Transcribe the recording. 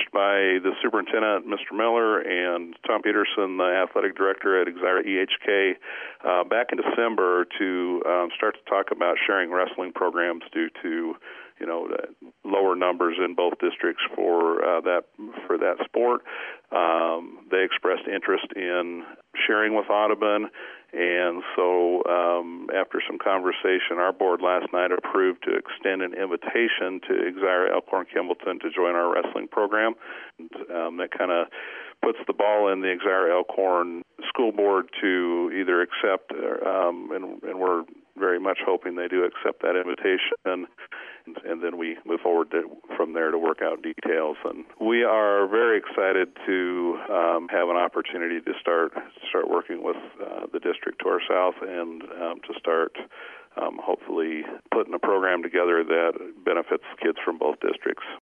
approached by the superintendent, Mr. Miller, and Tom Peterson, the athletic director at Exira EHK, back in December to start to talk about sharing wrestling programs due to lower numbers in both districts for that sport. They expressed interest in sharing with Audubon, and so after some conversation, our board last night approved to extend an invitation to Exira Elkhorn Kimballton to join our wrestling program. And, that kind of puts the ball in the Exira Elkhorn school board to either accept, and we're very much hoping they do accept that invitation, and then we move forward from there to work out details. And we are very excited to have an opportunity to start working with the district to our south and to start hopefully putting a program together that benefits kids from both districts.